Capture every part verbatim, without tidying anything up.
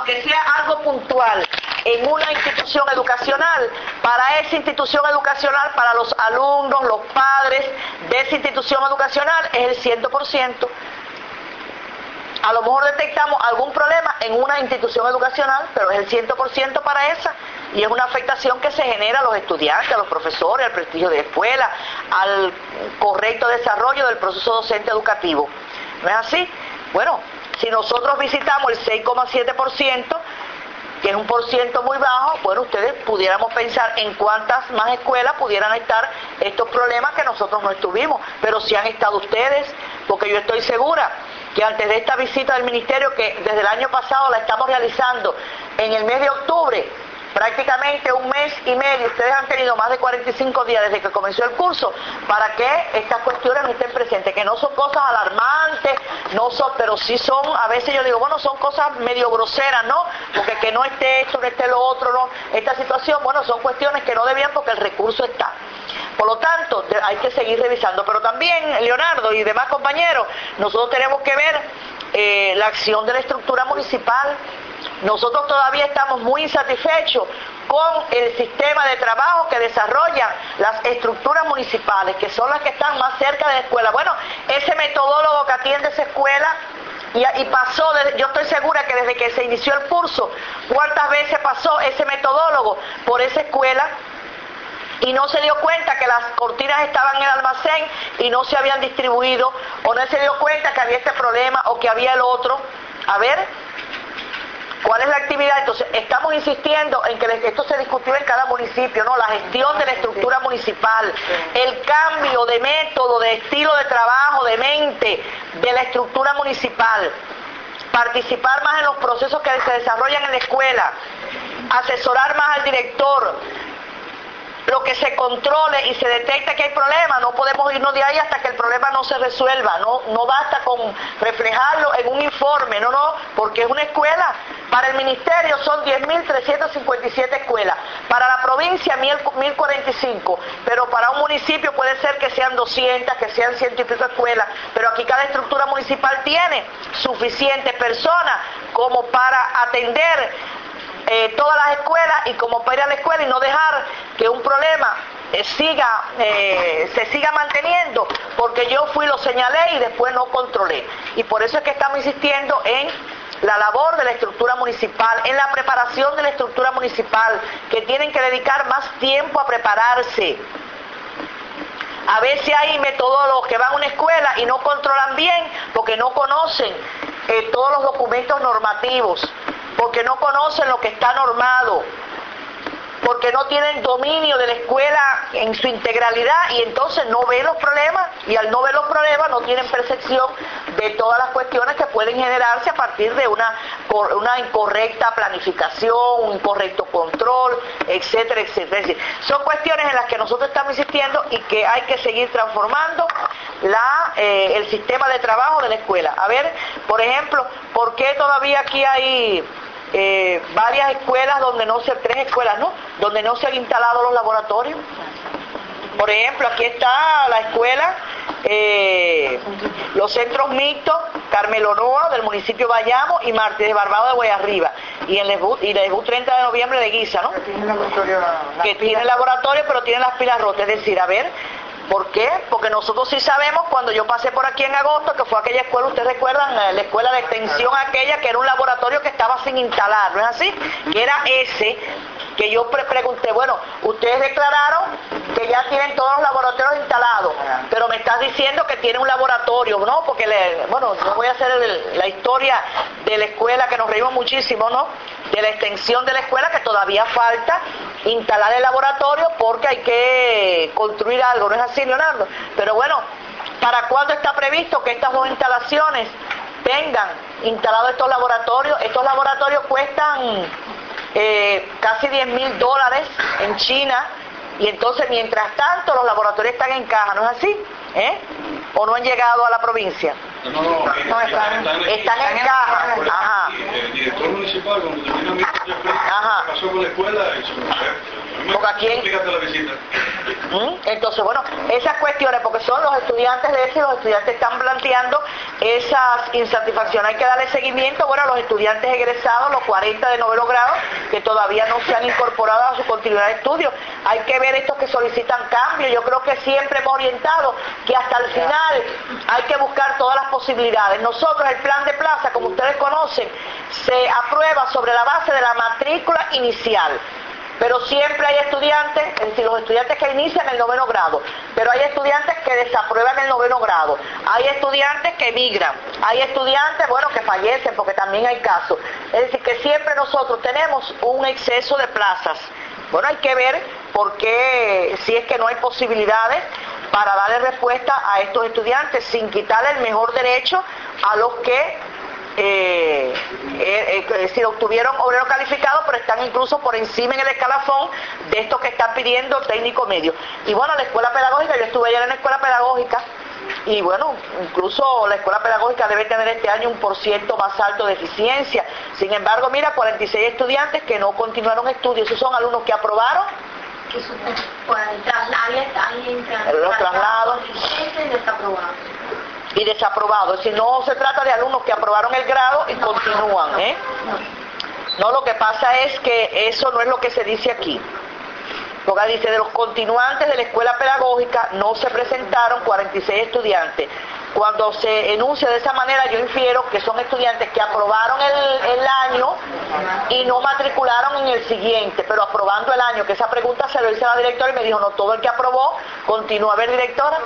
aunque sea algo puntual, en una institución educacional, para esa institución educacional, para los alumnos, los padres de esa institución educacional, es el cien por ciento. A lo mejor detectamos algún problema en una institución educacional, pero es el cien por ciento para esa, y es una afectación que se genera a los estudiantes, a los profesores, al prestigio de la escuela, al correcto desarrollo del proceso docente educativo. ¿No es así? Bueno, si nosotros visitamos el seis coma siete por ciento, que es un por ciento muy bajo, bueno, ustedes pudiéramos pensar en cuántas más escuelas pudieran estar estos problemas que nosotros no estuvimos, pero si han estado ustedes, porque yo estoy segura que antes de esta visita del Ministerio, que desde el año pasado la estamos realizando en el mes de octubre, prácticamente un mes y medio, ustedes han tenido más de cuarenta y cinco días desde que comenzó el curso para que estas cuestiones no estén presentes, que no son cosas alarmantes, no son, pero sí son, a veces yo digo, bueno, son cosas medio groseras, ¿no? Porque que no esté esto, no esté lo otro, no, esta situación, bueno, son cuestiones que no debían porque el recurso está. Por lo tanto, hay que seguir revisando, pero también, Leonardo y demás compañeros, nosotros tenemos que ver eh, la acción de la estructura municipal. Nosotros todavía estamos muy insatisfechos con el sistema de trabajo que desarrollan las estructuras municipales, que son las que están más cerca de la escuela. Bueno, ese metodólogo que atiende esa escuela, y, y pasó, desde, yo estoy segura que desde que se inició el curso, ¿cuántas veces pasó ese metodólogo por esa escuela? Y no se dio cuenta que las cortinas estaban en el almacén y no se habían distribuido, o no se dio cuenta que había este problema o que había el otro. A ver, ¿cuál es la actividad? Entonces, estamos insistiendo en que esto se discutió en cada municipio, ¿no? La gestión de la estructura municipal, el cambio de método, de estilo de trabajo, de mente de la estructura municipal, participar más en los procesos que se desarrollan en la escuela, asesorar más al director. Lo que se controle y se detecta que hay problemas, no podemos irnos de ahí hasta que el problema no se resuelva, no, no basta con reflejarlo en un informe, no, no, porque es una escuela. Para el ministerio son diez mil trescientas cincuenta y siete escuelas, para la provincia mil cuarenta y cinco, pero para un municipio puede ser que sean doscientas, que sean ciento y pico escuelas, pero aquí cada estructura municipal tiene suficientes personas como para atender Eh, todas las escuelas y como para ir a la escuela y no dejar que un problema eh, siga eh, se siga manteniendo porque yo fui, lo señalé y después no controlé. Y por eso es que estamos insistiendo en la labor de la estructura municipal, en la preparación de la estructura municipal, que tienen que dedicar más tiempo a prepararse. A veces hay metodólogos que van a una escuela y no controlan bien porque no conocen eh, todos los documentos normativos, porque no conocen lo que está normado, porque no tienen dominio de la escuela en su integralidad y entonces no ven los problemas, y al no ver los problemas no tienen percepción de todas las cuestiones que pueden generarse a partir de una, una incorrecta planificación, un incorrecto control, etcétera, etcétera. Es decir, son cuestiones en las que nosotros estamos insistiendo y que hay que seguir transformando la, eh, el sistema de trabajo de la escuela. A ver, por ejemplo, ¿por qué todavía aquí hay Eh, varias escuelas donde no se, tres escuelas, ¿no? Donde no se han instalado los laboratorios? Por ejemplo, aquí está la escuela, eh, los centros mixtos, Carmelo Noa del municipio Bayamo y Martínez de Barbado de Guayarriba, y en Lesbú, y Lesbú treinta de noviembre de Guisa, ¿no? Que tiene laboratorio, que tiene laboratorio pero tiene las pilas rotas. Es decir, a ver, ¿por qué? Porque nosotros sí sabemos, cuando yo pasé por aquí en agosto, que fue aquella escuela, ¿ustedes recuerdan? La escuela de extensión aquella, que era un laboratorio que estaba sin instalar, ¿no es así? Que era ese, que yo pre pregunté, bueno, ustedes declararon que ya tienen todos los laboratorios instalados, pero me estás diciendo que tiene un laboratorio, ¿no? Porque, le, bueno, no voy a hacer el, la historia de la escuela, que nos reímos muchísimo, ¿no? De la extensión de la escuela, que todavía falta instalar el laboratorio porque hay que construir algo, ¿no es así, Leonardo? Pero bueno, ¿para cuándo está previsto que estas dos instalaciones tengan instalados estos laboratorios? Estos laboratorios cuestan eh, casi diez mil dólares en China, y entonces mientras tanto los laboratorios están en caja, ¿no es así? ¿Eh? ¿O no han llegado a la provincia? No, no, no, no están, están, están en caja. Ajá. El director municipal, cuando termina mi proyecto, pasó con la escuela y se lo Porque aquí en... ¿Mm? Entonces, bueno, esas cuestiones, porque son los estudiantes de ese, los estudiantes están planteando esas insatisfacciones. Hay que darle seguimiento, bueno, a los estudiantes egresados, los cuarenta de noveno grado, que todavía no se han incorporado a su continuidad de estudio. Hay que ver estos que solicitan cambio. Yo creo que siempre hemos orientado que hasta el final hay que buscar todas las posibilidades. Nosotros, el plan de plaza, como ustedes conocen, se aprueba sobre la base de la matrícula inicial. Pero siempre hay estudiantes, es decir, los estudiantes que inician el noveno grado, pero hay estudiantes que desaprueban el noveno grado, hay estudiantes que emigran, hay estudiantes, bueno, que fallecen, porque también hay casos. Es decir, que siempre nosotros tenemos un exceso de plazas. Bueno, hay que ver por qué, si es que no hay posibilidades para darle respuesta a estos estudiantes, sin quitarle el mejor derecho a los que Eh, eh, es decir, obtuvieron obrero calificado, pero están incluso por encima en el escalafón de estos que están pidiendo técnico medio. Y bueno, la escuela pedagógica, yo estuve ayer en la escuela pedagógica, y bueno, incluso la escuela pedagógica debe tener este año un por ciento más alto de eficiencia. Sin embargo, mira, cuarenta y seis estudiantes que no continuaron estudios. Esos son alumnos que aprobaron, que los traslados y desaprobados. y desaprobados. Si no se trata de alumnos que aprobaron el grado y continúan, ¿eh? No, lo que pasa es que eso no es lo que se dice aquí. Porque dice, de los continuantes de la escuela pedagógica no se presentaron cuarenta y seis estudiantes. Cuando se enuncia de esa manera, yo infiero que son estudiantes que aprobaron el, el año y no matricularon en el siguiente, pero aprobando el año, que esa pregunta se lo hice a la directora y me dijo, no, todo el que aprobó continúa. A ver, directora.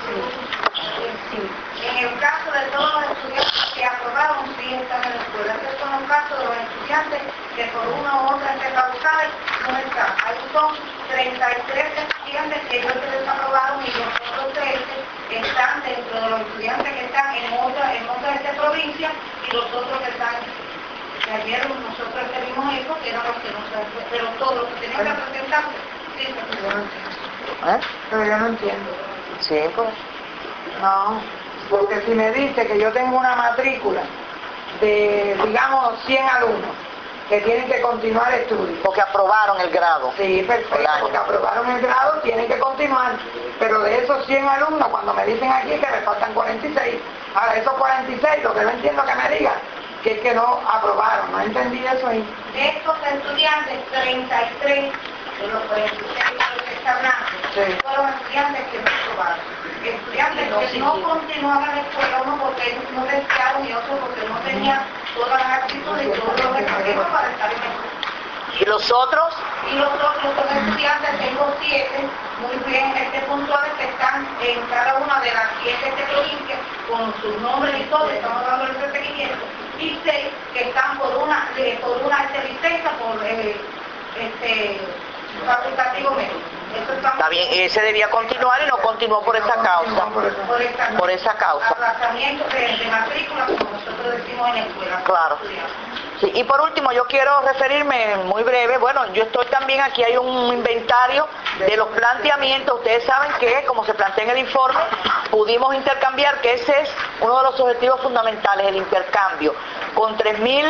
En el caso de todos los estudiantes que aprobaron, sí están en la escuela. Estos son los casos de los estudiantes que por una u otra causales no están. Ahí son treinta y tres estudiantes que ellos se desaprobaron y los otros trece están dentro de los estudiantes que están en otra, en otras de provincia y los otros que están. Ayer nosotros pedimos eso, que eran los que no se, pero todos los que tenían que presentarse, sí, ¿Eh? pero yo no entiendo. Sí, pues. No, porque si me dice que yo tengo una matrícula de, digamos, cien alumnos que tienen que continuar estudios. Porque aprobaron el grado. Sí, perfecto, porque aprobaron el grado, tienen que continuar. Pero de esos cien alumnos, cuando me dicen aquí que me faltan cuarenta y seis, ahora esos cuarenta y seis, lo que no entiendo que me digan, que es que no aprobaron, no entendí eso ahí. De estos estudiantes, treinta y tres de los cuarenta y seis de los que está hablando, sí, fueron estudiantes que no aprobaron. Estudiantes no, que no continuaban en la escuela, uno porque ellos no desearon y otro porque no tenían todas las actitudes y todos los requisitos para estar en la escuela. ¿Y los otros? Y los otros son estudiantes, tengo siete, muy bien, este puntuales que están en cada una de las siete de provincias, con sus nombres y todo, estamos dando el seguimiento, y seis que están por una, eh, por una este, licencia, por eh, este facultativo médico. Está bien, ese debía continuar y no continuó por esa causa. Por esa, por esa causa. Aplazamiento de, de matrícula, como nosotros decimos en la escuela. Claro. Sí, y por último, yo quiero referirme muy breve, bueno, yo estoy también, aquí hay un inventario de los planteamientos. Ustedes saben que, como se plantea en el informe, pudimos intercambiar, que ese es uno de los objetivos fundamentales, el intercambio, con tres mil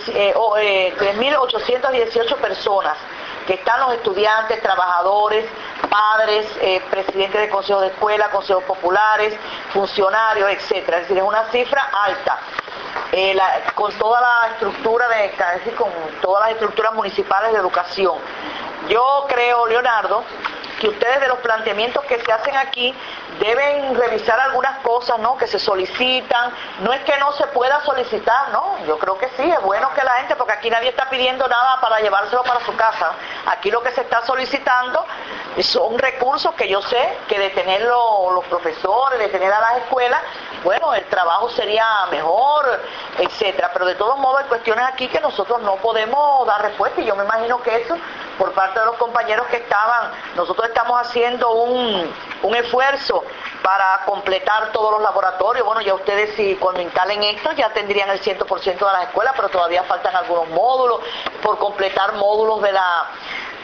ochocientas dieciocho personas, que están los estudiantes, trabajadores, padres, eh, presidentes de consejos de escuela, consejos populares, funcionarios, etcétera. Es decir, es una cifra alta, eh, la, con toda la estructura de, es decir, con todas las estructuras municipales de educación. Yo creo, Leonardo, que ustedes de los planteamientos que se hacen aquí deben revisar algunas cosas, ¿no?, que se solicitan. No es que no se pueda solicitar, ¿no? Yo creo que sí, es bueno que la gente, porque aquí nadie está pidiendo nada para llevárselo para su casa. Aquí lo que se está solicitando son recursos que yo sé que de tener los, los profesores, de tener a las escuelas, bueno, el trabajo sería mejor, etcétera. Pero de todos modos hay cuestiones aquí que nosotros no podemos dar respuesta, y yo me imagino que eso, por parte de los compañeros que estaban, nosotros estamos haciendo un, un esfuerzo para completar todos los laboratorios. Bueno, ya ustedes, si cuando instalen esto, ya tendrían el cien por ciento de las escuelas, pero todavía faltan algunos módulos, por completar módulos de la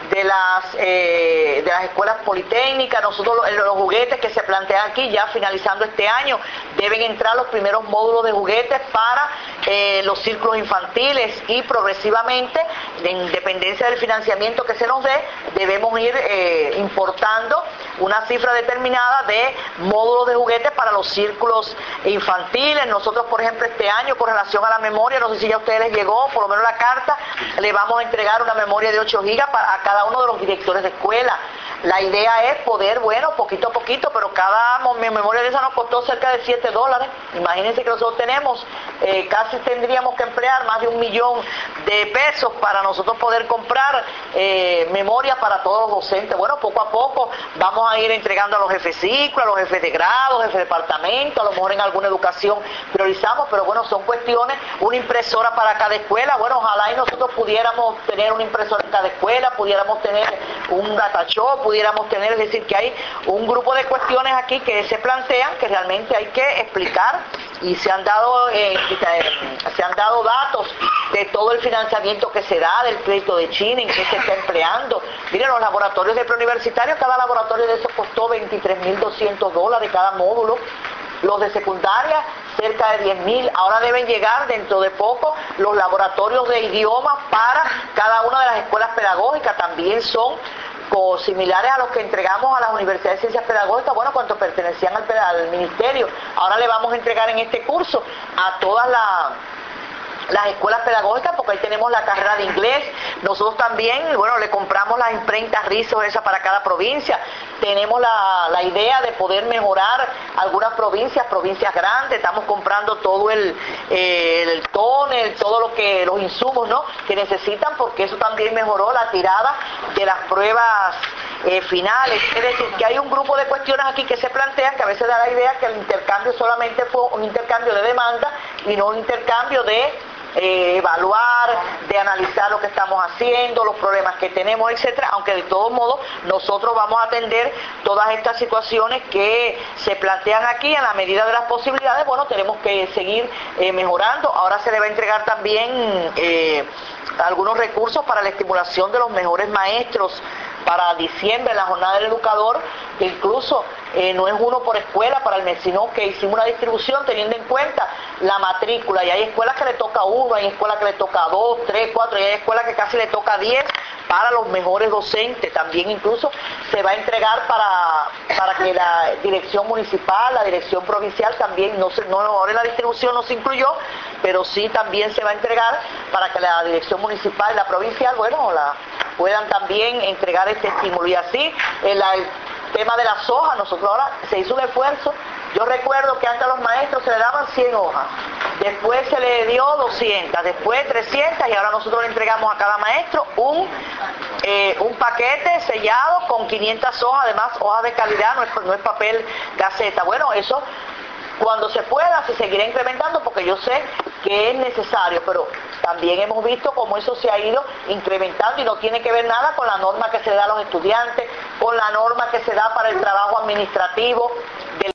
de las eh, de las escuelas politécnicas. Nosotros los, los juguetes que se plantean aquí, ya finalizando este año, deben entrar los primeros módulos de juguetes para eh, los círculos infantiles, y progresivamente, en dependencia del financiamiento que se nos dé, debemos ir eh, importando una cifra determinada de módulos de juguetes para los círculos infantiles. Nosotros, por ejemplo, este año, con relación a la memoria, no sé si ya a ustedes les llegó, por lo menos la carta, le vamos a entregar una memoria de ocho gigas para, a cada uno de los directores de escuela. La idea es poder, bueno, poquito a poquito, pero cada memoria de esa nos costó cerca de siete dólares. Imagínense que nosotros tenemos, eh, casi tendríamos que emplear más de un millón de pesos para nosotros poder comprar eh, memoria para todos los docentes. Bueno, poco a poco vamos a ir entregando a los jefes ciclo, a los jefes de grado, jefes de departamento, a lo mejor en alguna educación priorizamos, pero bueno, son cuestiones. Una impresora para cada escuela, bueno, ojalá y nosotros pudiéramos tener una impresora en cada escuela, pudiéramos tener un data shop, pudiéramos tener, es decir, que hay un grupo de cuestiones aquí que se plantean que realmente hay que explicar, y se han dado eh, se han dado datos de todo el financiamiento que se da, del crédito de China, en qué se está empleando. Miren, los laboratorios de preuniversitarios, cada laboratorio de esos costó veintitrés mil doscientos dólares cada módulo. Los de secundaria, cerca de diez mil. Ahora deben llegar dentro de poco los laboratorios de idiomas para cada una de las escuelas pedagógicas. También son o similares a los que entregamos a las universidades de ciencias pedagógicas, bueno, cuando pertenecían al, al ministerio. Ahora le vamos a entregar en este curso a todas las las escuelas pedagógicas, porque ahí tenemos la carrera de inglés. Nosotros también, bueno, le compramos las imprentas Rizos esas para cada provincia. Tenemos la, la idea de poder mejorar algunas provincias, provincias grandes. Estamos comprando todo el, eh, el tóner, todo lo que, los insumos, ¿no?, que necesitan, porque eso también mejoró la tirada de las pruebas eh, finales. Es decir, que hay un grupo de cuestiones aquí que se plantean, que a veces da la idea que el intercambio solamente fue un intercambio de demanda y no un intercambio de Eh, evaluar, de analizar lo que estamos haciendo, los problemas que tenemos, etcétera, aunque de todos modos nosotros vamos a atender todas estas situaciones que se plantean aquí en la medida de las posibilidades. Bueno, tenemos que seguir eh, mejorando. Ahora se le va a entregar también eh, algunos recursos para la estimulación de los mejores maestros para diciembre, en la jornada del educador, que incluso eh, no es uno por escuela para el mes, sino que hicimos una distribución teniendo en cuenta la matrícula, y hay escuelas que le toca uno, hay escuelas que le toca dos, tres, cuatro, y hay escuelas que casi le toca diez para los mejores docentes. También incluso se va a entregar para, para que la dirección municipal, la dirección provincial también, no, se, no ahora en la distribución no se incluyó, pero sí también se va a entregar para que la dirección municipal y la provincial, bueno, la puedan también entregar este estímulo. Y así, el, el tema de las hojas, nosotros ahora se hizo un esfuerzo. Yo recuerdo que antes a los maestros se le daban cien hojas, después se le dio doscientas, después trescientas, y ahora nosotros le entregamos a cada maestro un, eh, un paquete sellado con quinientas hojas, además hojas de calidad, no es, no es papel gaceta. Bueno, eso cuando se pueda se seguirá incrementando, porque yo sé que es necesario, pero también hemos visto cómo eso se ha ido incrementando, y no tiene que ver nada con la norma que se da a los estudiantes, con la norma que se da para el trabajo administrativo del